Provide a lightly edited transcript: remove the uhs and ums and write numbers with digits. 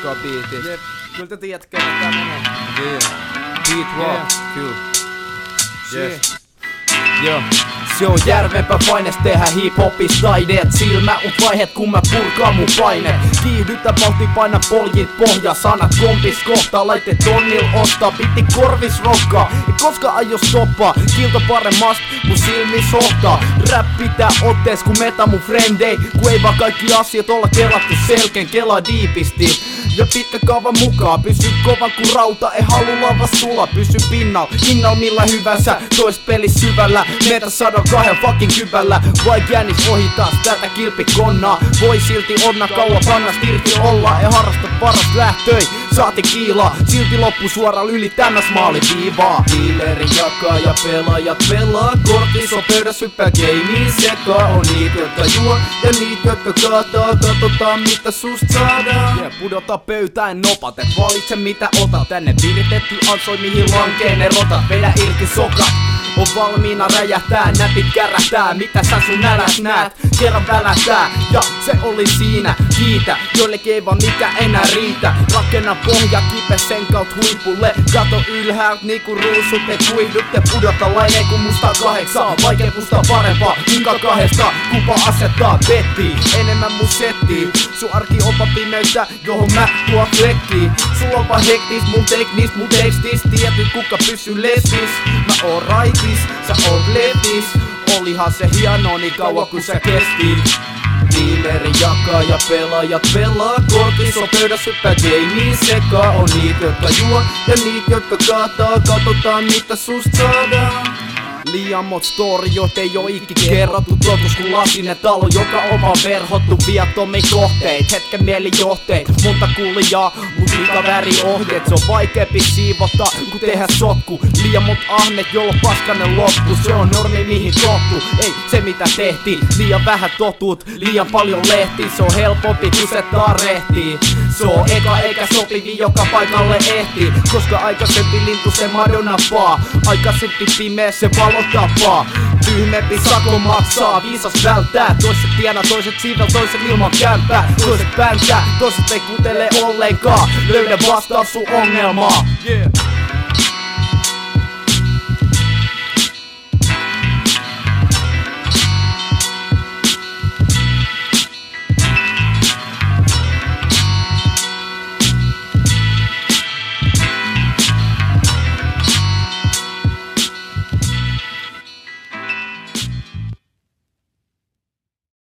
aikaa biitit. Jep, kyllä te tiedät kenen tää menee. Beat rock, kyllä. Yes. Joo. Se on järvempää paines tehdä hip-hopis taideet. Silmäut vaiheet kun mä purkaan mun painet. Kiihdytä vauhti paina poljit pohja. Sanat kompis kohtaa, laite tonnil ostaa. Pitti korvis rokkaa, ei koska aio stoppaa. Kilto paremmast mun silmis hohtaa. Rap pitää ottees kun meta mun frendei. Kun ei vaan kaikki asiat olla kelattu selkeän, kelaa diipisti. Ja pitkä kaava mukaan, pysy kovan ku rauta, ei halu lava sula, pysy pinnal millä hyvänsä, tois pelis syvällä, meitä 102 fucking kyvällä, vaik jännis ohi taas tätä kilpikonnaa, voi silti onna kauan pannast irti olla, ei harrasta paras lähtöi, saati kiilaa, silti loppu suoraan yli tänäs maaliviivaa. Dealeri jakaa ja pelaajat pelaa, kortis on pöydäs hyppää gameen sekaa, on niitä jotka juo ja niitä jotka kaataa, katsotaan mitä susta saadaan. Yeah, pudota pöytään nopat, et valitse mitä otat. Tänne viritetty ansoi mihin lankeen ne rotat. Vedä irti sokat, on valmiina räjähtää. Näpit kärähtää, mitä sä sun näläs näet. Kerran välähtää, ja se oli siinä. Kiitä, joillekin ei vaan mikä enää riitä. Rakenna pohja kipe sen kaut huipulle. Kato ylhäältä niinku ruusut, te kuihdutte. Pudota laineen kun musta 8. Vaikea pustaa parempaa, minkä kahdesta. Kupa asettaa bettiin, enemmän mun settiin. Sun arki opa pimeyttä, johon mä tuo flekkiin. Sulla on vaan hektis, mun teknis, mun tekstis. Tiety kuka pysyy lestis. Mä oon raitis, sä oot leftis. Olihan se hieno niin kauan kun sä kestit. Dealeri jakaa ja pelaajat pelaa. Kortis on pöydäs hyppää gameen sekaa. On niitä jotka juo ja niitä jotka kaataa. Katsotaan mitä susta saadaan. Liian mot story, joita ei oo ikki kerrottu. Totuus kun lasinen talo, joka on vaan verhottu. Viattomia kohteet, hetken mielijohteet. Monta kuulijaa, mut liika väriohjeet. Se on vaikeampi siivota, kun tehdä sotku. Liian mot ahnet, jolla paskanen loppu. Se on normi mihin tottu, ei se mitä tehtiin. Liian vähän totut, liian paljon lehti. Se on helpompi kun se tarehtii. Se on eka eikä sopivi joka paikalle ehtii. Koska aikaisempi lintu se Madonna paa. Aikaisempi pimeä se valo tapaa. Tyhmempi sako maksaa, viisas välttää. Toiset tienaa, toiset siivel, toiset ilman kämpää. Toiset päntää, toiset ei kuuntele ollenkaan. Löydä vastaus sun ongelmaa.